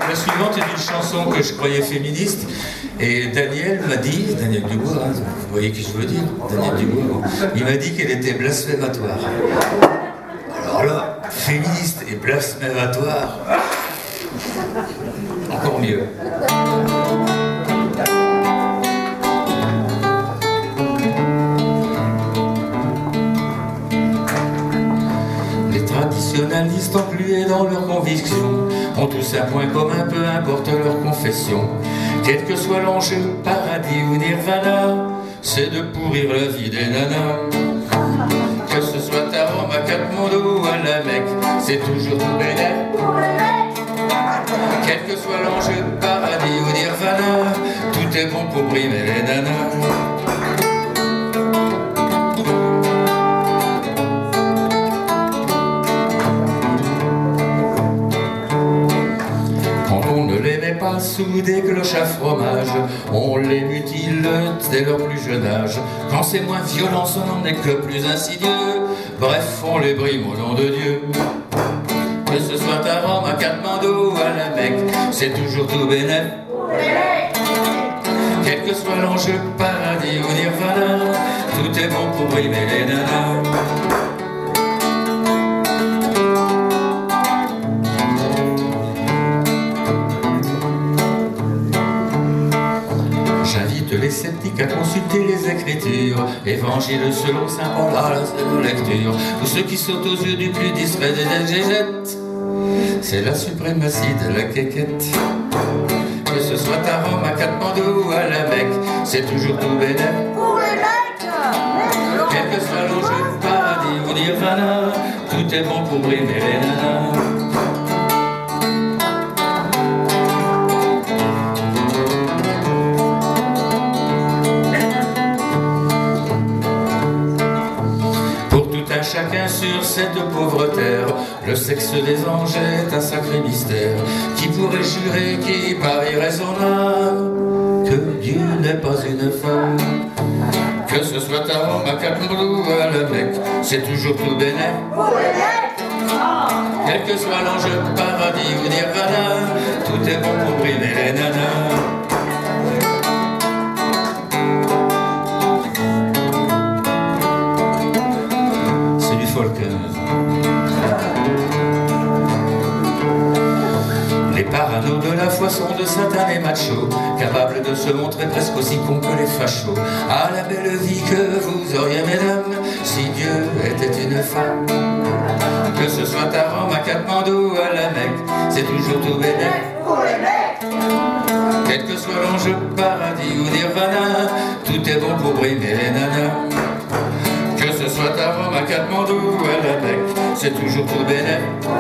La suivante est une chanson que je croyais féministe. Et Daniel m'a dit, Daniel Dubois, hein, vous voyez qui je veux dire, Daniel Dubois, bon, il m'a dit qu'elle était blasphématoire. Alors là, féministe et blasphématoire, encore mieux. Les traditionalistes englués dans leurs convictions ont tous un point commun, peu importe leur confession. Quel que soit l'enjeu, paradis ou nirvana, c'est de pourrir la vie des nanas. Que ce soit à Rome, à Katmandou ou à la Mecque, c'est toujours tout bénéf. Quel que soit l'enjeu, paradis ou nirvana, tout est bon pour brimer les nanas. Sous des cloches à fromage, on les mutile dès leur plus jeune âge. Quand c'est moins violent, on n'en est que plus insidieux. Bref, on les brime au nom de Dieu. Que ce soit à Rome, à Katmandou ou à la Mecque, c'est toujours tout bénéf. Quel que soit l'enjeu, paradis ou nirvana, tout est bon pour brimer les nanas. Les sceptiques à consulter les Écritures, Évangile selon saint Paul à la lecture. Ou ceux qui sautent aux yeux du plus discret des exégètes, c'est la suprématie de la quéquette. Que ce soit à Rome, à Katmandou ou à la Mecque, c'est toujours tout bénéf. Pour les mecs. Quel que soit l'enjeu, paradis ou nirvana, tout est bon pour brimer les nanas. Chacun sur cette pauvre terre, le sexe des anges est un sacré mystère. Qui pourrait jurer, qui parie raisonnable, que Dieu n'est pas une femme? Que ce soit à Rome, à Katmandou ou à la Mecque, c'est toujours tout bénéf. Quel que soit l'enjeu, paradis ou nirvana, tout est bon pour brimer les nanas. Les parano de la foi sont de satanés machos, capables de se montrer presque aussi cons que les fachos. Ah, la belle vie que vous auriez, mesdames, si Dieu était une femme. Que ce soit à Rome, à Katmandou ou à la Mecque, c'est toujours tout bénéf. Quel que soit l'enjeu, paradis ou nirvana, tout est bon pour brimer les nanas. Que ce soit à Rome, à Katmandou ou à la Mecque, c'est toujours tout bénéf.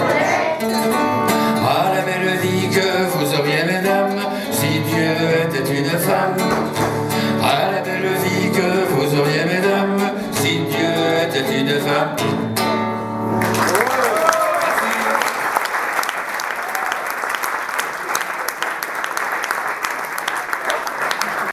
Ah, la belle vie que vous auriez, mesdames, si Dieu était une femme. Ah, la belle vie que vous auriez, mesdames, si Dieu était une femme.